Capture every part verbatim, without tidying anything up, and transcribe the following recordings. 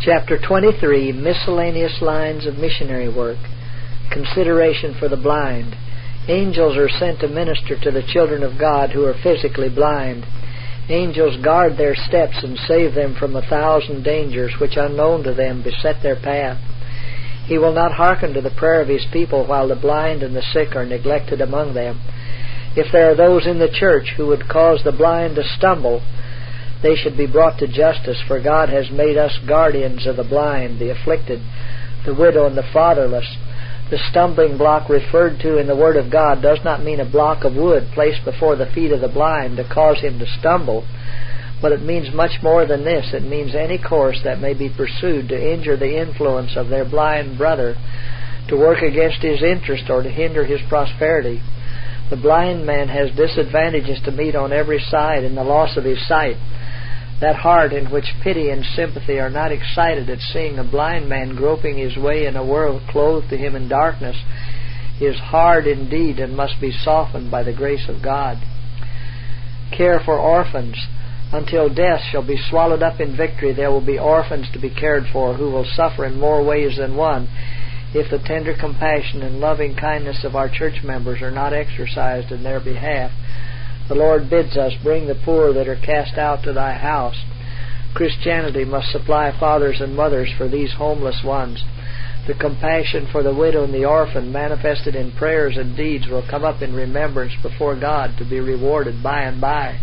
Chapter twenty-three, Miscellaneous Lines of Missionary Work. Consideration for the blind. Angels are sent to minister to the children of God who are physically blind. Angels guard their steps and save them from a thousand dangers which, unknown to them, beset their path. He will not hearken to the prayer of His people while the blind and the sick are neglected among them. If there are those in the church who would cause the blind to stumble, they should be brought to justice, for God has made us guardians of the blind, the afflicted, the widow, and the fatherless. The stumbling block referred to in the Word of God does not mean a block of wood placed before the feet of the blind to cause him to stumble, but it means much more than this. It means any course that may be pursued to injure the influence of their blind brother, to work against his interest, or to hinder his prosperity. The blind man has disadvantages to meet on every side in the loss of his sight. That heart in which pity and sympathy are not excited at seeing a blind man groping his way in a world clothed to him in darkness is hard indeed, and must be softened by the grace of God. Care for orphans. Until death shall be swallowed up in victory, there will be orphans to be cared for who will suffer in more ways than one if the tender compassion and loving kindness of our church members are not exercised in their behalf. The Lord bids us, bring the poor that are cast out to thy house. Christianity must supply fathers and mothers for these homeless ones. The compassion for the widow and the orphan, manifested in prayers and deeds, will come up in remembrance before God to be rewarded by and by.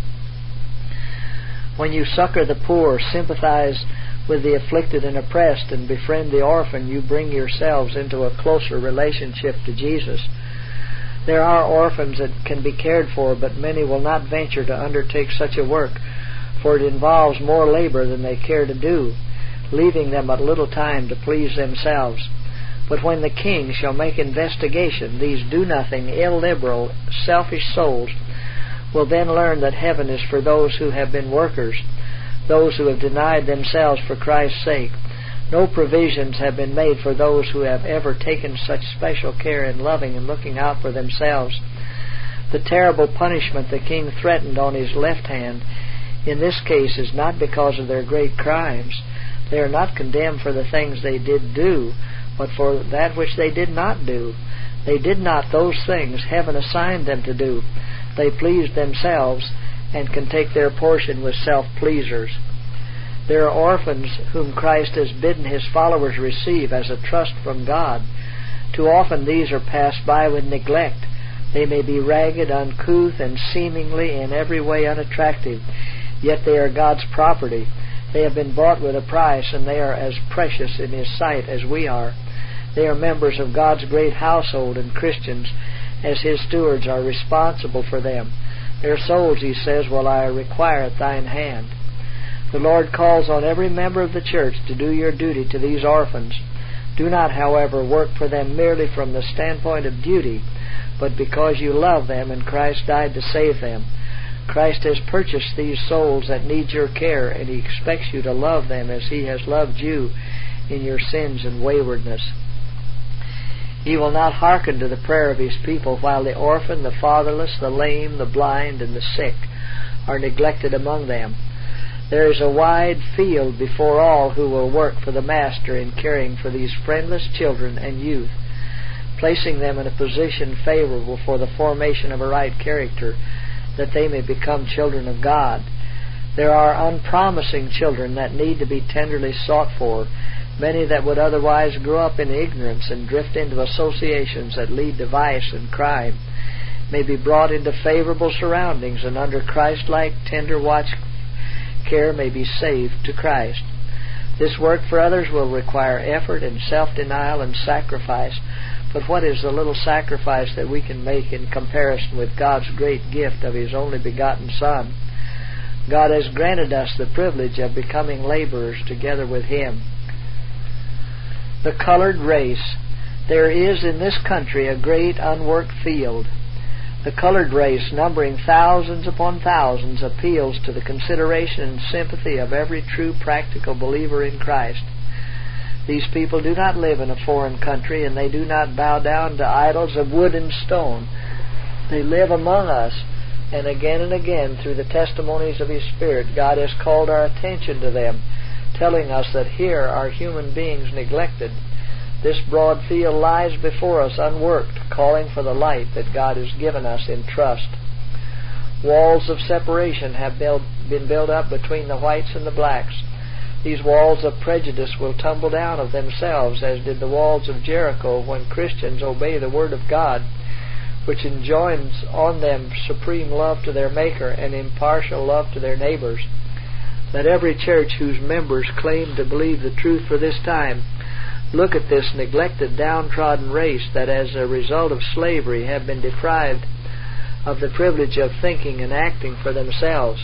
When you succor the poor, sympathize with the afflicted and oppressed, and befriend the orphan, you bring yourselves into a closer relationship to Jesus. There are orphans that can be cared for, but many will not venture to undertake such a work, for it involves more labor than they care to do, leaving them but little time to please themselves. But when the King shall make investigation, these do-nothing, illiberal, selfish souls will then learn that heaven is for those who have been workers, those who have denied themselves for Christ's sake. No provisions have been made for those who have ever taken such special care in loving and looking out for themselves. The terrible punishment the King threatened on his left hand in this case is not because of their great crimes. They are not condemned for the things they did do, but for that which they did not do. They did not those things heaven assigned them to do. They pleased themselves and can take their portion with self-pleasers. There are orphans whom Christ has bidden His followers receive as a trust from God. Too often these are passed by with neglect. They may be ragged, uncouth, and seemingly in every way unattractive, yet they are God's property. They have been bought with a price, and they are as precious in His sight as we are. They are members of God's great household, and Christians, as His stewards, are responsible for them. Their souls, He says, will I require at thine hand. The Lord calls on every member of the church to do your duty to these orphans. Do not, however, work for them merely from the standpoint of duty, but because you love them and Christ died to save them. Christ has purchased these souls that need your care, and He expects you to love them as He has loved you in your sins and waywardness. He will not hearken to the prayer of His people while the orphan, the fatherless, the lame, the blind, and the sick are neglected among them. There is a wide field before all who will work for the Master in caring for these friendless children and youth, placing them in a position favorable for the formation of a right character, that they may become children of God. There are unpromising children that need to be tenderly sought for. Many that would otherwise grow up in ignorance and drift into associations that lead to vice and crime may be brought into favorable surroundings, and under Christ-like tender watch care may be saved to Christ. This work for others will require effort and self-denial and sacrifice, but what is the little sacrifice that we can make in comparison with God's great gift of His only begotten Son? God has granted us the privilege of becoming laborers together with Him. The colored race. There is in this country a great unworked field. The colored race, numbering thousands upon thousands, appeals to the consideration and sympathy of every true practical believer in Christ. These people do not live in a foreign country, and they do not bow down to idols of wood and stone. They live among us, and again and again, through the testimonies of His Spirit, God has called our attention to them, telling us that here are human beings neglected. This broad field lies before us unworked, calling for the light that God has given us in trust. Walls of separation have built, been built up between the whites and the blacks. These walls of prejudice will tumble down of themselves, as did the walls of Jericho when Christians obey the Word of God, which enjoins on them supreme love to their Maker and impartial love to their neighbors. Let every church whose members claim to believe the truth for this time look at this neglected, downtrodden race that as a result of slavery have been deprived of the privilege of thinking and acting for themselves.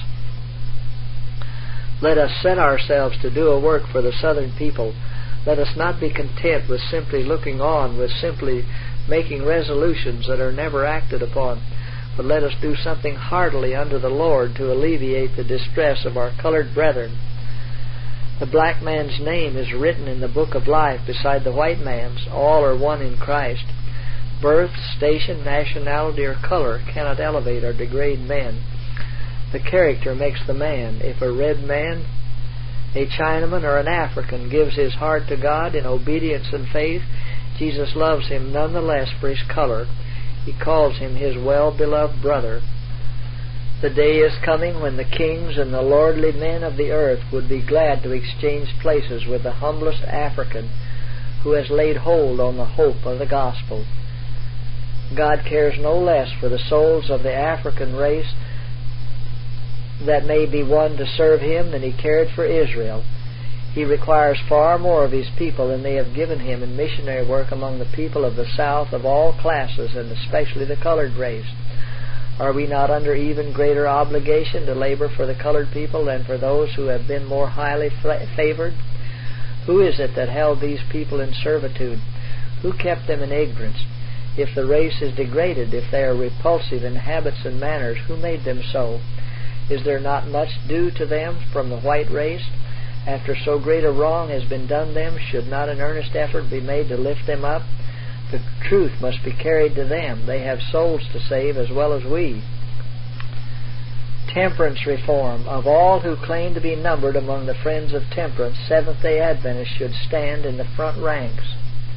Let us set ourselves to do a work for the Southern people. Let us not be content with simply looking on, with simply making resolutions that are never acted upon, but let us do something heartily unto the Lord to alleviate the distress of our colored brethren. The black man's name is written in the book of life beside the white man's. All are one in Christ. Birth, station, nationality, or color cannot elevate or degrade men. The character makes the man. If a red man, a Chinaman, or an African gives his heart to God in obedience and faith, Jesus loves him none the less for his color. He calls him his well-beloved brother. The day is coming when the kings and the lordly men of the earth would be glad to exchange places with the humblest African who has laid hold on the hope of the gospel. God cares no less for the souls of the African race that may be won to serve Him than He cared for Israel. He requires far more of His people than they have given Him in missionary work among the people of the South of all classes, and especially the colored race. Are we not under even greater obligation to labor for the colored people than for those who have been more highly favored? Who is it that held these people in servitude? Who kept them in ignorance? If the race is degraded, if they are repulsive in habits and manners, who made them so? Is there not much due to them from the white race? After so great a wrong has been done them, should not an earnest effort be made to lift them up? The truth must be carried to them. They have souls to save as well as we. Temperance reform. Of all who claim to be numbered among the friends of temperance, Seventh-day Adventists should stand in the front ranks.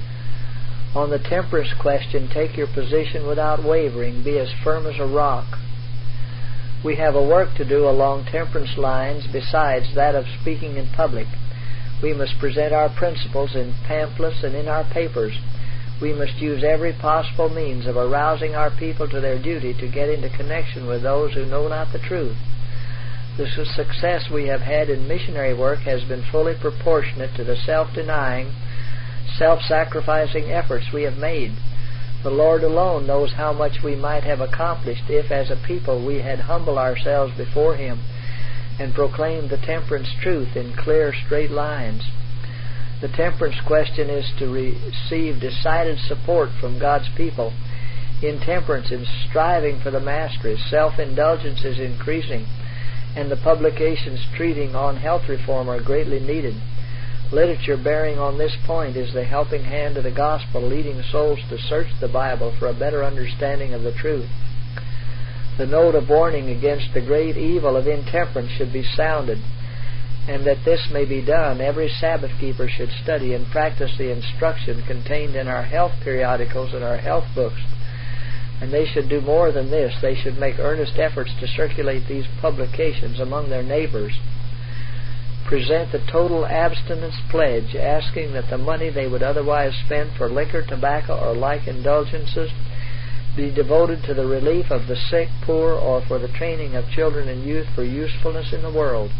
On the temperance question, take your position without wavering. Be as firm as a rock. We have a work to do along temperance lines besides that of speaking in public. We must present our principles in pamphlets and in our papers. We must use every possible means of arousing our people to their duty to get into connection with those who know not the truth. The success we have had in missionary work has been fully proportionate to the self-denying, self-sacrificing efforts we have made. The Lord alone knows how much we might have accomplished if, as a people, we had humbled ourselves before Him and proclaimed the temperance truth in clear, straight lines. The temperance question is to receive decided support from God's people. Intemperance in striving for the mastery, self-indulgence is increasing, and the publications treating on health reform are greatly needed. Literature bearing on this point is the helping hand of the gospel, leading souls to search the Bible for a better understanding of the truth. The note of warning against the great evil of intemperance should be sounded, and that this may be done, every Sabbath keeper should study and practice the instruction contained in our health periodicals and our health books. And they should do more than this. They should make earnest efforts to circulate these publications among their neighbors. Present the total abstinence pledge, asking that the money they would otherwise spend for liquor, tobacco, or like indulgences be devoted to the relief of the sick, poor, or for the training of children and youth for usefulness in the world.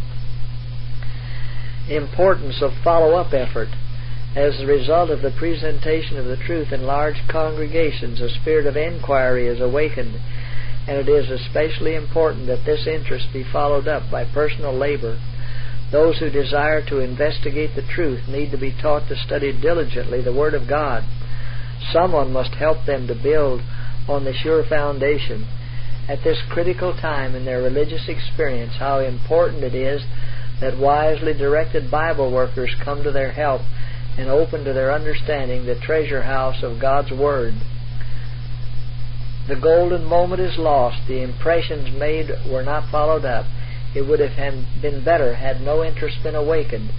Importance of follow-up effort. As a result of the presentation of the truth in large congregations, a spirit of inquiry is awakened, and it is especially important that this interest be followed up by personal labor. Those who desire to investigate the truth need to be taught to study diligently the Word of God. Someone must help them to build on the sure foundation. At this critical time in their religious experience, how important it is that wisely directed Bible workers come to their help and open to their understanding the treasure house of God's Word. The golden moment is lost. The impressions made were not followed up. It would have been better had no interest been awakened.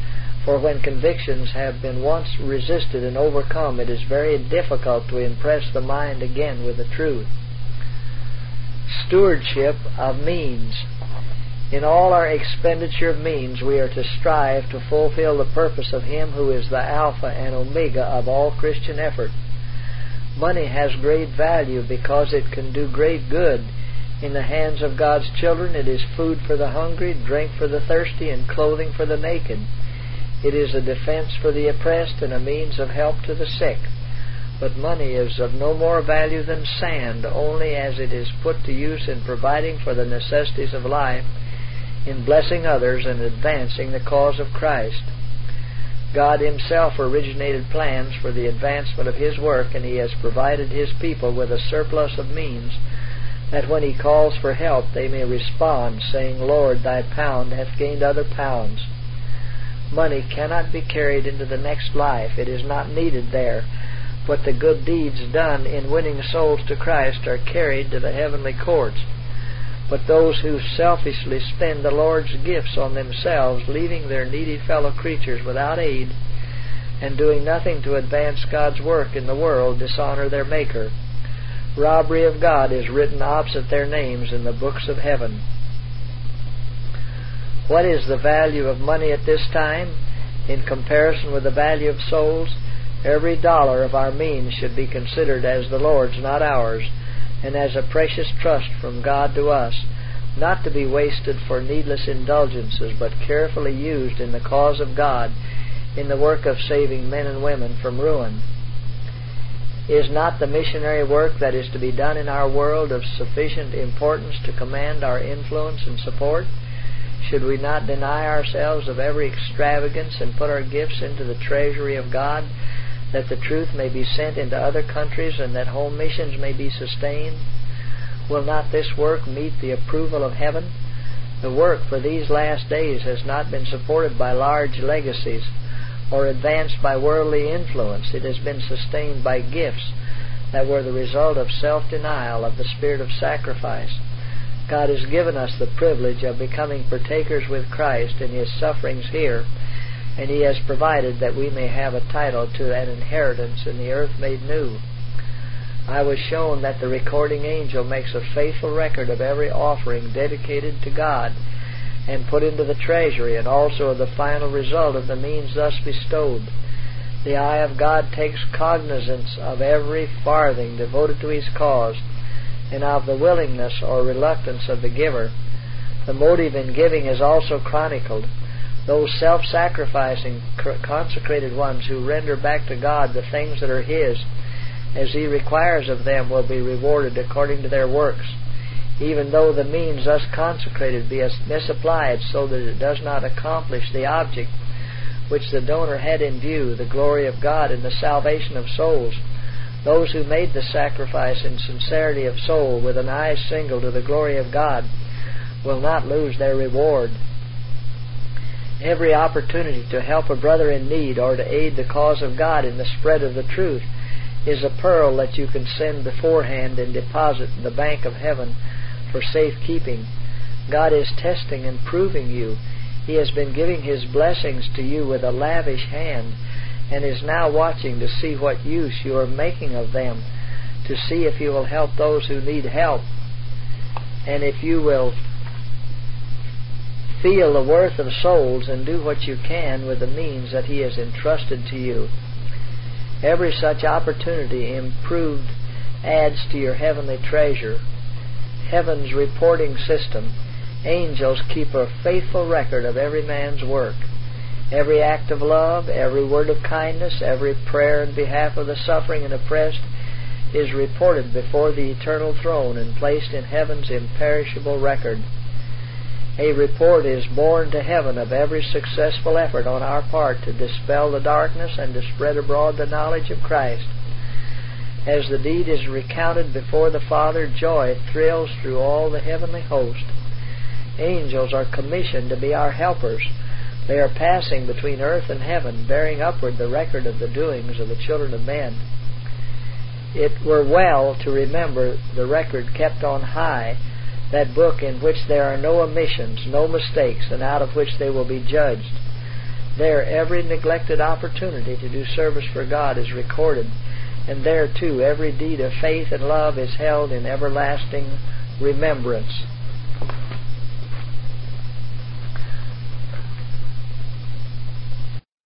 For when convictions have been once resisted and overcome, it is very difficult to impress the mind again with the truth. Stewardship of means. In all our expenditure of means, we are to strive to fulfill the purpose of Him who is the Alpha and Omega of all Christian effort. Money has great value because it can do great good in the hands of God's children. It is food for the hungry, drink for the thirsty, and clothing for the naked. It is a defense for the oppressed and a means of help to the sick. But money is of no more value than sand, only as it is put to use in providing for the necessities of life, in blessing others, and advancing the cause of Christ. God Himself originated plans for the advancement of His work, and He has provided His people with a surplus of means, that when He calls for help they may respond, saying, Lord, Thy pound hath gained other pounds. Money cannot be carried into the next life. It is not needed there. But the good deeds done in winning souls to Christ are carried to the heavenly courts. But those who selfishly spend the Lord's gifts on themselves, leaving their needy fellow creatures without aid, and doing nothing to advance God's work in the world, dishonor their Maker. Robbery of God is written opposite their names in the books of heaven. What is the value of money at this time in comparison with the value of souls? Every dollar of our means should be considered as the Lord's, not ours, and as a precious trust from God to us, not to be wasted for needless indulgences, but carefully used in the cause of God, in the work of saving men and women from ruin. Is not the missionary work that is to be done in our world of sufficient importance to command our influence and support? Should we not deny ourselves of every extravagance and put our gifts into the treasury of God, that the truth may be sent into other countries and that home missions may be sustained? Will not this work meet the approval of heaven? The work for these last days has not been supported by large legacies or advanced by worldly influence. It has been sustained by gifts that were the result of self-denial, of the spirit of sacrifice. God has given us the privilege of becoming partakers with Christ in His sufferings here, and He has provided that we may have a title to an inheritance in the earth made new. I was shown that the recording angel makes a faithful record of every offering dedicated to God and put into the treasury, and also of the final result of the means thus bestowed. The eye of God takes cognizance of every farthing devoted to His cause, and of the willingness or reluctance of the giver. The motive in giving is also chronicled. Those self-sacrificing, consecrated ones who render back to God the things that are His, as He requires of them, will be rewarded according to their works, even though the means thus consecrated be misapplied so that it does not accomplish the object which the donor had in view, the glory of God and the salvation of souls. Those who made the sacrifice in sincerity of soul, with an eye single to the glory of God, will not lose their reward. Every opportunity to help a brother in need or to aid the cause of God in the spread of the truth is a pearl that you can send beforehand and deposit in the bank of heaven for safekeeping. God is testing and proving you. He has been giving His blessings to you with a lavish hand, and is now watching to see what use you are making of them, to see if you will help those who need help, and if you will feel the worth of souls and do what you can with the means that He has entrusted to you. Every such opportunity improved adds to your heavenly treasure. Heaven's reporting system. Angels keep a faithful record of every man's work. Every act of love, every word of kindness, every prayer in behalf of the suffering and oppressed is reported before the eternal throne and placed in heaven's imperishable record. A report is borne to heaven of every successful effort on our part to dispel the darkness and to spread abroad the knowledge of Christ. As the deed is recounted before the Father, joy thrills through all the heavenly host. Angels are commissioned to be our helpers. They are passing between earth and heaven, bearing upward the record of the doings of the children of men. It were well to remember the record kept on high, that book in which there are no omissions, no mistakes, and out of which they will be judged. There every neglected opportunity to do service for God is recorded, and there too every deed of faith and love is held in everlasting remembrance.